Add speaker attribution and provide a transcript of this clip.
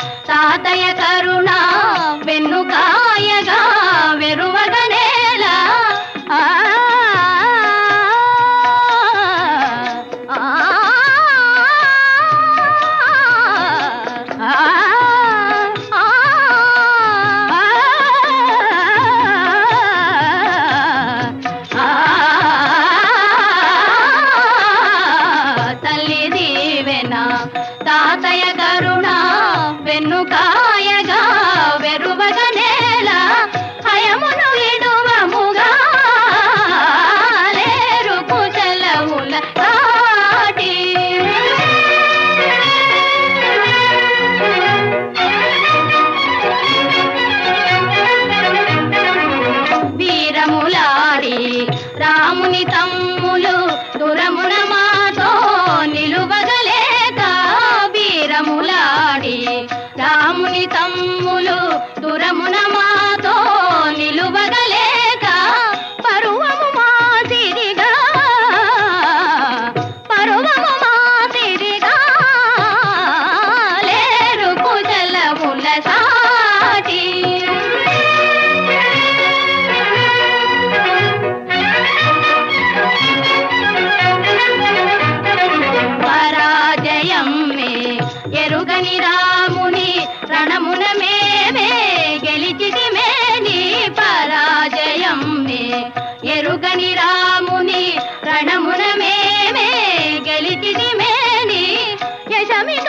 Speaker 1: తాతయ్య కరుణ వెన్నుకాయగా వెరువగనేల తాతయ్య కరుణ వెన్నుకాయగా వెరువగనేల హయమును విడువముగా లేరు కుశలముల కాటి వీరములాడి రాముని తమ్ములు దురమున మాతో నిలువగలేక వీరములాడి రాముని తమ్ములు దురమున మాతో నిలువగలేక పరువము మాసిరిగా లేరు కుశలముల సాటి ఎరుగని రాముని రణమున మేమే గెలిచితిమేని పరాజయం ఎరుగని రాముని రణమున మేమే గెలిచితిమేని యశమి